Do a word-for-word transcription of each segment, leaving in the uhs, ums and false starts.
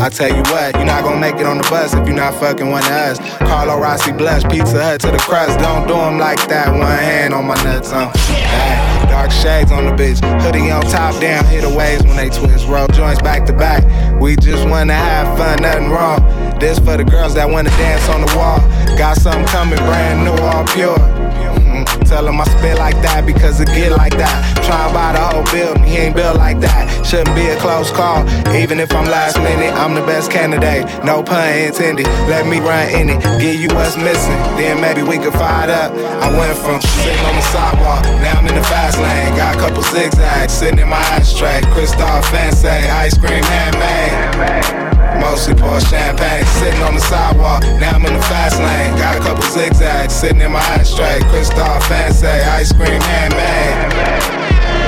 I tell you what, you're not gonna make it on the bus if you're not fucking one of us. Carlo Rossi blush, Pizza Hut to the crust. Don't do them like that, one hand on my nuts, huh? Hey, dark shades on the bitch, hoodie on top down, hit the waves when they twist. Roll joints back to back, we just wanna have fun, nothing wrong. This for the girls that wanna dance on the wall. Got something coming, brand new, all pure. Mm-hmm. Tell him I spit like that because it get like that. Try to buy the whole building, he ain't built like that. Shouldn't be a close call, even if I'm last minute. I'm the best candidate, no pun intended. Let me run in it, give you what's missing. Then maybe we could fire it up. I went from sitting on the sidewalk, now I'm in the fast lane. Got a couple zigzags sitting in my ashtray. Crystal fancy, ice cream handmade. Mostly pour champagne, sitting on the sidewalk. Now I'm in the fast lane. Got a couple zigzags sitting in my ashtray. Crystal fancy, ice cream handmade.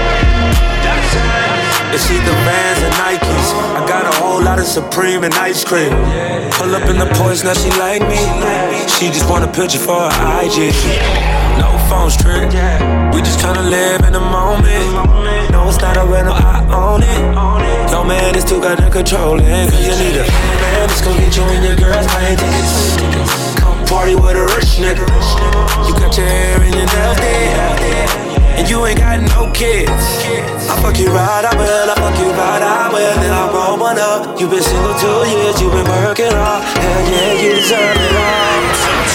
It's either Vans or Nikes. I got a whole lot of Supreme and ice cream. Pull up in the Porsche, now she like me. She just want a picture for her I G. No phone trick. We just tryna live in the moment. No, it's not a rental, I own it. Yo, man, it's too goddamn controlling. Cause you need a man that's gon' get you and your girls paying tickets. Come party with a rich nigga. You got your hair and your nails did. And you ain't got no kids. I fuck you right, I will. I fuck you right, I will. Then I roll one up. You been single two years, you been working hard. Hell yeah, you deserve it all.